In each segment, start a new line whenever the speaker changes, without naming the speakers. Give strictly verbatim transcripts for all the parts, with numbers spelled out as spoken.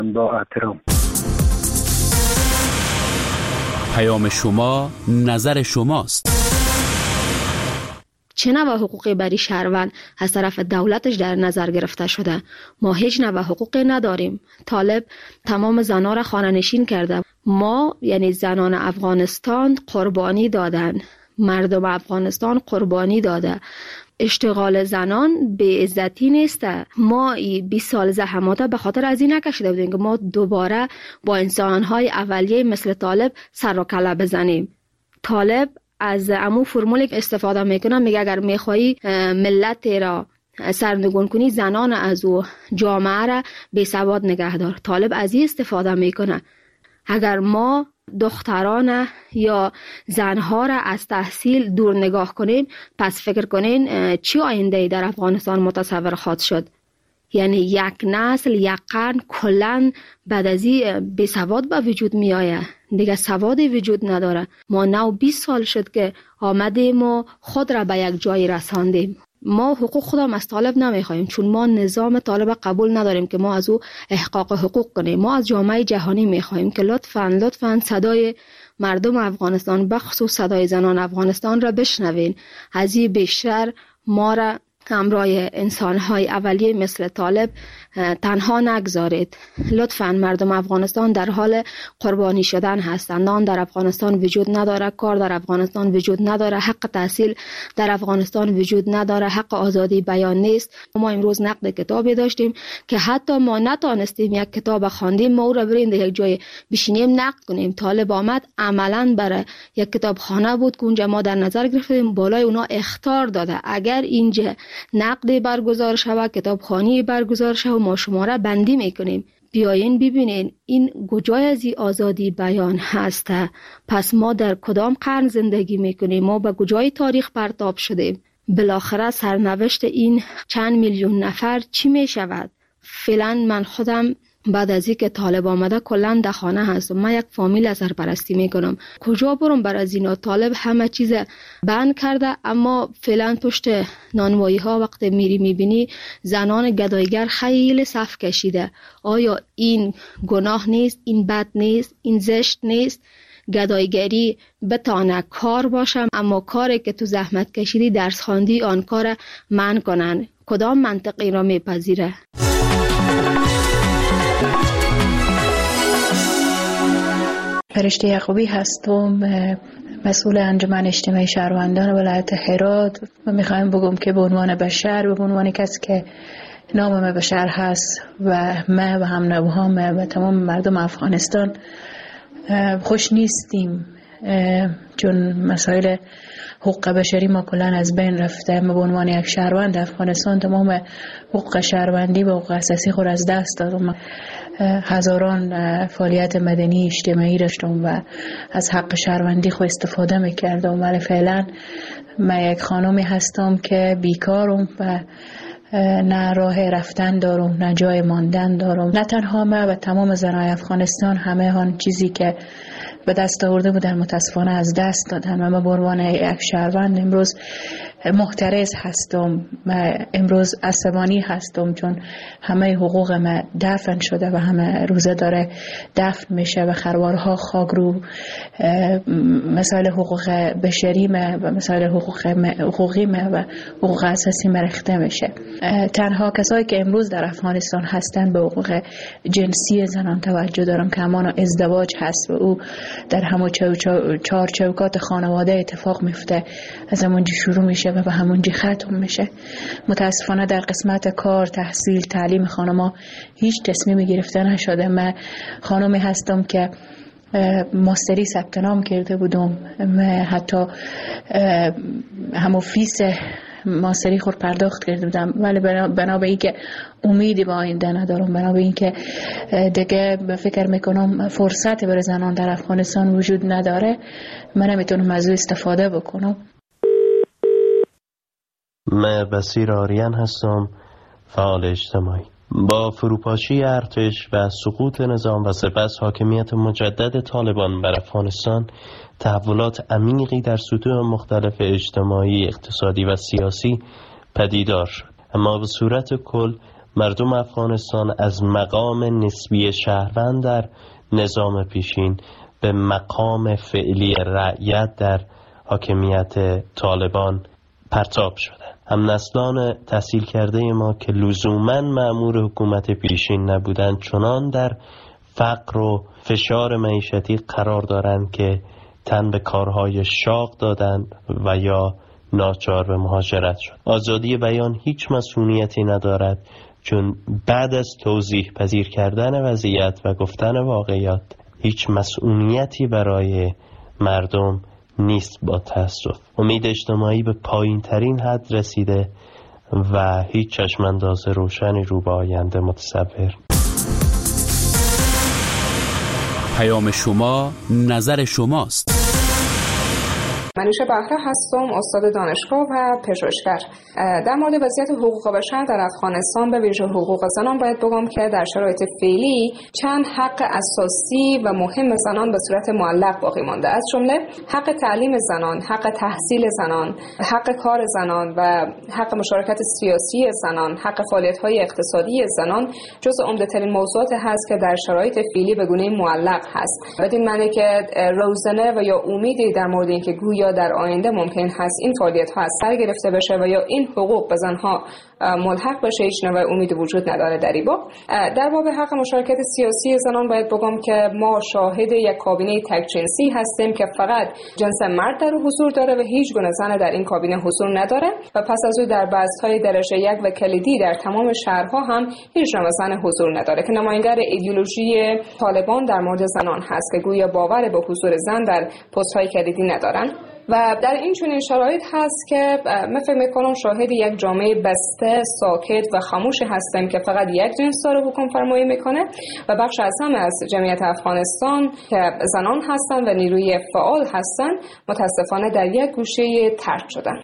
با احترام.
پیام شما نظر شماست.
چه نوع حقوقی برای شهروند از طرف دولتش در نظر گرفته شده؟ ما هیچ نوع حقوقی نداریم. طالب تمام زنان را خانه نشین کرده. ما یعنی زنان افغانستان قربانی دادن، مردم افغانستان قربانی داده. اشتغال زنان به عزتی نیست. ما بیست سال زحمات به خاطر از این نکشیده بودیم که ما دوباره با انسانهای اولیه مثل طالب سر و کله بزنیم. طالب از امو فرمولی استفاده میکنه، میگه اگر میخوایی ملت را سرنگون کنی زنان از او جامعه را بی سواد نگه دار. طالب از این استفاده میکنه. اگر ما دختران یا زنها را از تحصیل دور نگاه کنیم، پس فکر کنین چی آینده در افغانستان متصور خواهد شد؟ یعنی یک نسل، یک قرن کلن بعد از این بی سواد به وجود می آید. دیگه سوادی وجود نداره. ما نو بیست سال شد که آمدیم و خود را به یک جای رساندیم. ما حقوق خودم از طالب نمیخوایم، چون ما نظام طالب قبول نداریم که ما از او احقاق حقوق کنیم. ما از جامعه جهانی میخوایم که لطفاً لطفاً صدای مردم افغانستان، بخصوص صدای زنان افغانستان را بشنوین. از این بیشتر ما را همراه انسان‌های اولیه مثل طالب تنها نگذارید. لطفاً مردم افغانستان در حال قربانی شدن هستند. نان در افغانستان وجود نداره، کار در افغانستان وجود نداره، حق تحصیل در افغانستان وجود نداره، حق آزادی بیان نیست. ما امروز نقد کتابی داشتیم که حتی ما نتانستیم یک کتاب خواندیم ما او را بریم در یک جای بشینیم نقد کنیم. طالب آمد عملاً برای یک کتابخانه بود که اونجا ما در نظر گرفتیم، بالای اونا اخطار داده اگر اینجا نقدی برگزار شود، کتابخوانی برگزار شود، ما شما را بندی میکنیم. بیاین ببینین این کجای از این آزادی بیان هسته. پس ما در کدام قرن زندگی میکنیم؟ ما به کجای تاریخ پرتاب شدیم؟ بالاخره سرنوشت این چند میلیون نفر چی میشود؟ فعلا من خودم بعد از اینکه طالب آمده کلا در خانه هستم. من یک فامیل از سرپرستی میکنم. کجا برم برای از اینا؟ طالب همه چیز بند کرده، اما فعلا پشت نانوایی ها وقت میری میبینی زنان گدایگر خیلی صف کشیده. آیا این گناه نیست؟ این بد نیست؟ این زشت نیست؟ گدایگری بتانه کار باشم، اما کاری که تو زحمت کشیدی درس خواندی آن کار من کنن. کدام منطق این را میپذیره؟
فرشته یعقوبی هستم، مسئول انجمن اجتماعی شهروندان ولایت هرات و میخوایم بگم که به عنوان بشر و به عنوان کسی که نام بشر هست و ما و هم نوهام و تمام مردم افغانستان خوش نیستیم، چون مسائل حقوق بشری ما کلان از بین رفته. ما به عنوان یک شهروند افغانستان تمام حقوق شهروندی و حقوق اساسی خود از دست دادم. هزاران فعالیت مدنی اجتماعی داشتم و از حق شهروندی خود استفاده میکردم، ولی فعلا من یک خانمی هستم که بیکارم و نه راه رفتن دارم، نه جای ماندن دارم. نه تنها من و تمام زنای افغانستان همه آن چیزی که به دست آورده بودن متاسفانه از دست دادن و من به عنوان یک شهروند امروز محترس هستم و امروز عصبانی هستم، چون همه حقوق من دفن شده و همه روزه داره دفن میشه و خروارها خاک رو مسائل حقوق بشری من و مسائل حقوق حقوقی من و حقوق اساسی من ریخته میشه. تنها کسایی که امروز در افغانستان هستن به حقوق جنسی زنان توجه دارم که همان ازدواج هست و او در همون چهار چوکات خانواده اتفاق میفته، از همونجا شروع میشه و به همونجا ختم میشه. متاسفانه در قسمت کار، تحصیل، تعلیم خانما هیچ تصمیمی گرفته نشده. من خانمی هستم که ماستری ثبت نام کرده بودم، من حتی همون فیس ماستری خود پرداخت کرده بودم، ولی بنا به این که امیدی به آینده ندارم، بنا به این که دیگه فکر میکنم فرصت برای زنان در افغانستان وجود نداره، من نمیتونم از او استفاده بکنم.
من بصیر آریان هستم، فعال اجتماعی. با فروپاشی ارتش و سقوط نظام و سپس حاکمیت مجدد طالبان بر افغانستان، تحولات عمیقی در سطوح مختلف اجتماعی، اقتصادی و سیاسی پدیدار شد. اما به صورت کل مردم افغانستان از مقام نسبی شهروند در نظام پیشین به مقام فعلی رعیت در حاکمیت طالبان پرتاب شده. هم نسلان تحصیل کرده ما که لزوماً مأمور حکومت پیشین نبودند چنان در فقر و فشار معیشتی قرار دارند که تن به کارهای شاق دادند و یا ناچار به مهاجرت شد. آزادی بیان هیچ مسئولیتی ندارد، چون بعد از توضیح پذیر کردن وضعیت و گفتن واقعیت هیچ مسئولیتی برای مردم نیست. با تأسف امید اجتماعی به پایین ترین حد رسیده و هیچ چشمانداز روشنی رو به آینده متصور.
پیام شما نظر شماست.
منوشه بهره هستم، استاد دانشگاه و پژوهشگر. در مورد وضعیت حقوق بشر در افغانستان به ویژه حقوق زنان باید بگم که در شرایط فعلی چند حق اساسی و مهم زنان به صورت معلق باقی مانده، از جمله حق تعلیم زنان، حق تحصیل زنان، حق کار زنان و حق مشارکت سیاسی زنان، حق فعالیت‌های اقتصادی زنان جزو عمده‌ترین موضوعات هست که در شرایط فعلی به گونه معلق هست. بدین معنی که روزنه و یا امیدی در مورد اینکه یا در آینده ممکن هست این فعالیت ها از سر گرفته بشه و یا این حقوق به زنها ملحق بشه هیچ نوع امیدی وجود نداره در این باب. در باب حق مشارکت سیاسی زنان باید بگم که ما شاهد یک کابینه تک جنسی هستیم که فقط جنس مرد در حضور داره و هیچ گونه زن در این کابینه حضور نداره و پس از او در بست‌های درجه یک و کلیدی در تمام شهرها هم هیچ نوع زن حضور نداره که نماینگر ایدئولوژی طالبان در مورد زنان هست که گویا باور به حضور زن در پست‌های کلیدی ندارن. و در این چنین شرایط هست که من فکر میکنم شاهد یک جامعه بسته، ساکت و خاموش هستیم که فقط یک جنس داره حکم فرمایی میکنه و بخش از همه از جمعیت افغانستان که زنان هستن و نیروی فعال هستن متاسفانه در یک گوشه ترک شدن.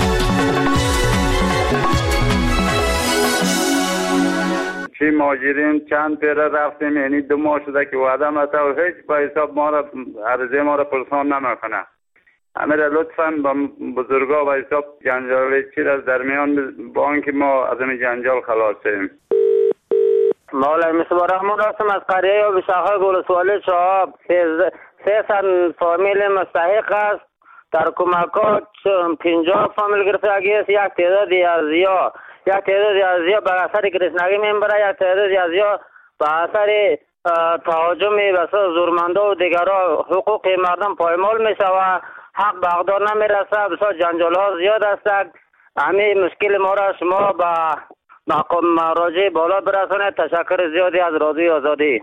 چی ماجرین چند پیره رفتیم، یعنی دو ماه شده که وعده متا و هیچ با حساب ما را عرضه ما را پرسان نمیکنه. همه را لطفاً با بزرگا و حساب جنجال چی را در میان با آنکه ما از این جنجال خلاص شیم.
مولای مصباح رحمان راستم از قریه و بشاخه گلسوالی چهاب سه سن فامیل مستحق است. در کمکات پنجاه فامیل گرفتگی است. یک تعدادی از یا یک تعدادی از یا به اثر گرسنگی میبره، یک تعدادی از یا به اثر تهاجم بسیار زورمندا و دیگرها حقوق مردم پایمال میشه و حق به اقدار نمیرسه. بسیار جنجال ها زیاد است. همین مشکل ما را شما به مقام مراجع بالا برسانید. تشکر زیادی از رادیو آزادی.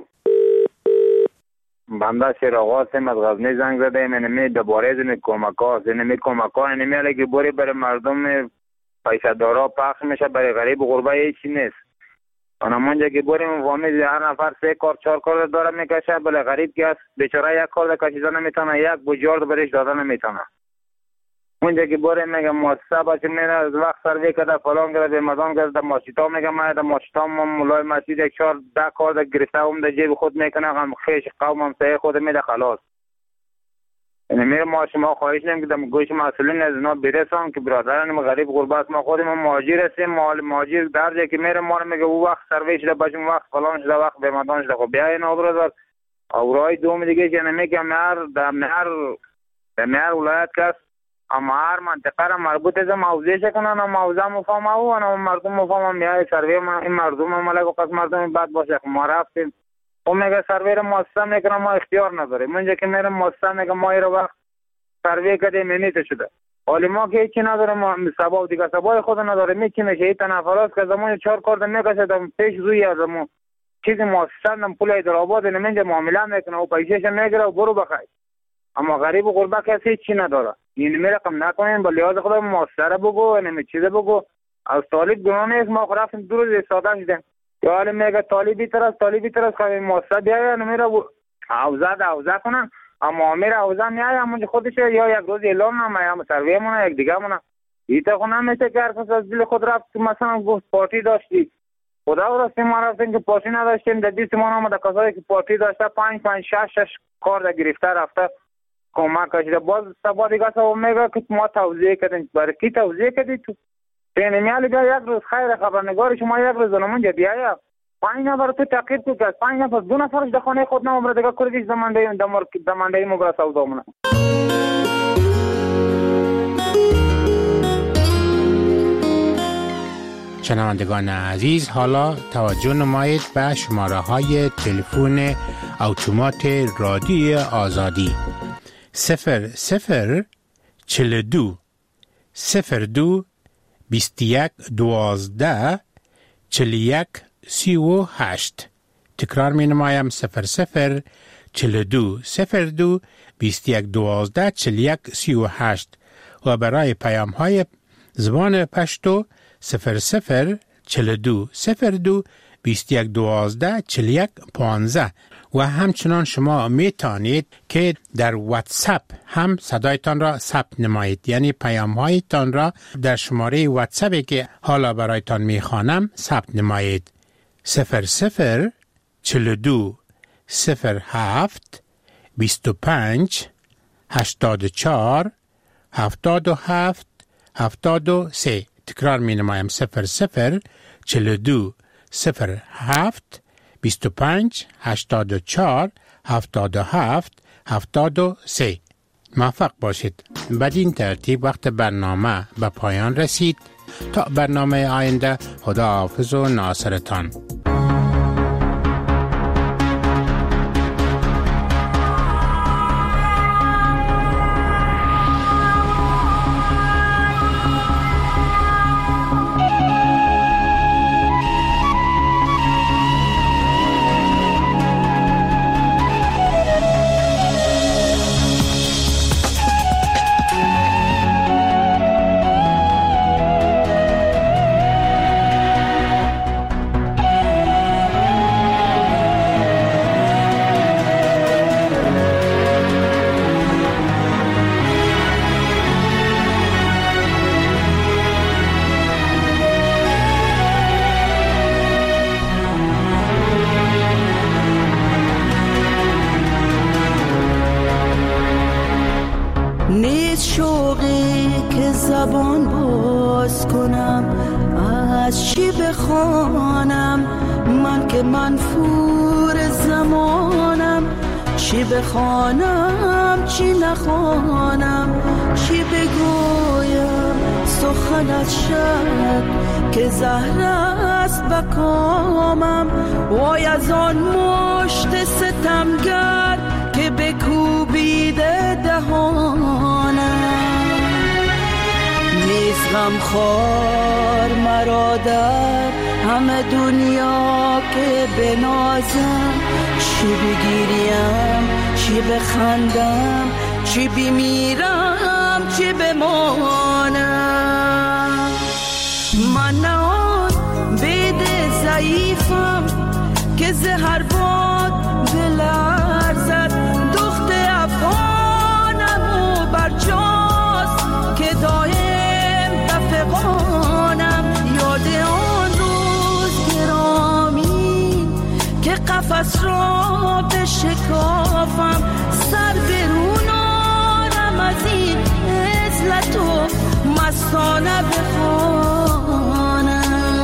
بنده شیراغ هستم از غزنی زنگ زده ایم. اینمی دوباره این کمک ها اینمی کمک ها اینمی علیه بوری برای مردم پیسه دارا پخش میشه، برای غریب غربه هیچی نیست. اونمونجا که بریم فامیل هر نفر سه کار چهار کار داره میکشه، بله غریب که است بیچاره یک کار کشیدن نمیتونه، یک بجارد برش دادن نمیتونه. اونجا که بریم میگم مؤسسه باشه میره از وقت سروی کرده فلان کرده به مدان کرده ماشیتا میگم من در ماشیتا ما مولای مسجد یک چهار ده کار ده گرفته هم در جیب خود میکنه، هم خیش قوم هم سه خود میده خلاص. یعنی میره ما شما خواهش نیم که در گوش مسئولین از اینا برسان که برادران غریب غربت ما خودمون مهاجر هستیم، مال مهاجر در جایی که میره ما میگه او وقت سروی شده باشیم وقت فلان شده وقت به مدان شده. خب بیا این برادر اورای دوم دیگه که نمیگم مر در مر در مر ولایت کس اما هر منطقه را مربوط از موضوعش کنن و موضوع مفهوم او و مردم مفهوم میای سروی ما این مردم ملک و مردم بد باشه. ما رفتیم او میگه سروی را مؤسسه میکنه ما اختیار نداریم. اونجا که میرم مؤسسه میگه ما این وقت سروی کردیم اینیت شده. حالی ما که هیچی نداریم، ما سبا و دیگه سبای خود نداریم. یکی میشه این تنفرات که زمان چهار کارد میکشه دم پیش روی از ما چیزی مؤسسه نم پول ایدرآباد اینجا معامله میکنه و پیسهش میگیره و برو بخای. اما غریب و غربه کسی هیچی نداره. این می رقم نکنین با لحاظ خدا مؤثره بگو اینمی چیزه بگو. از طالب گناه نیست، ما رفتیم دو روز ساده شدیم یا حالی میگه طالبی ترست طالبی ترست که مؤثره بیایه نمیره حوزه ده حوزه کنن. اما میره حوزه میایه همونجا خودش یا یک روز اعلام نمه یا سرویه مونه یک دیگه مونه ایتا خود نمیشه که هر کس از دل خود رفت مثلا گفت پارتی داشتی خدا و راستی ما رفتیم که پارتی نداشتیم در دیست ما نامده کسایی که پارتی داشته پنج پنج شش شش کار در گرفته رفته کمک کشیده. باز سبا دیگه سبا میگه که ما توضیح کردیم برای کی توضیح کردی تو این میالی بیا یک روز خیر خبرنگار شما یک روز اونجا بیایا پنج نفر تو تعقیب تو که پنج نفر دو نفرش در خانه خود نمبر دیگه کردیش زمانده دمار زمانده مبارک سودامونه.
شنوندگان عزیز، حالا توجه نمایید به شماره های تلفن اتومات رادیو آزادی صفر صفر چل دو صفر دو بیست یک دوازده چل یک سی و هشت. تکرار می نمایم صفر صفر چل دو صفر دو بیست یک دوازده چل یک سی و هشت و برای پیام های زبان پشتو صفر صفر چل دو صفر دو بیست یک دوازده چل یک پانزده. و همچنان شما می توانید که در واتساپ هم صدایتان را ثبت نمایید، یعنی پیام هایتان را در شماره واتساپی که حالا برایتان می خوانم ثبت نمایید. صفر صفر چل دو صفر هفت بیست و پنج هشتاد و چهار هفتاد و هفت هفتاد و سه. تکرار می نمایم صفر صفر چل دو صفر هفت بیست و پنج هشتاد و چهار هفتاد و هفت هفتاد و سه. موفق باشید. بدین ترتیب وقت برنامه به پایان رسید. تا برنامه آینده، خدا حافظ و ناصرتان.
زبان باز کنم از چی بخوانم، من که منفور زمانم. چی بخوانم چی نخوانم، چی بگویم سخنت شد که زهر است بکامم. وای از آن مشت ستمگر که بکوبیده دهانم. نیست غم خور مرا در همه دنیا که بنازم. چی بگیریم چی بخندم، چی بمیرم چی بمانم. من نه آن بید ضعیفم که زهر باد بلرزد. دخت افغانم و برجاست که دایم بفغانم. یاد آن روز گرامی که قفس را بشکافم. سر برونارم از این عزلت و مستانه بخوانم.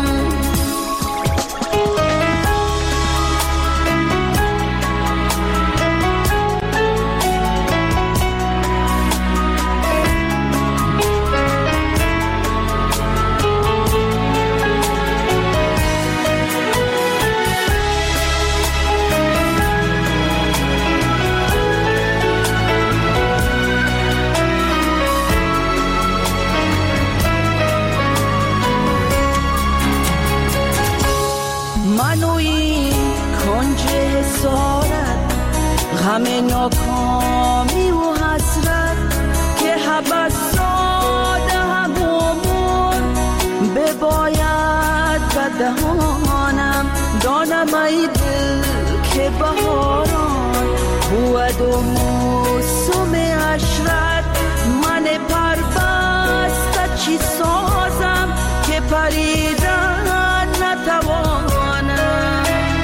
همه ناکامی و حسرت که حبسات همومون بباید بدهانم. دانم ای دل که بهاران بود و موسم عشرت. من پربسته چی سازم که پریدن نتوانم.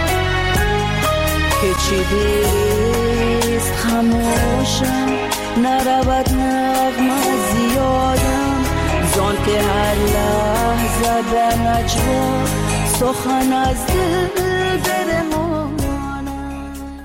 که چی بیست خموشم نرود نغمه زیادم. زان که هر لحظه زده نجوا سخن از دل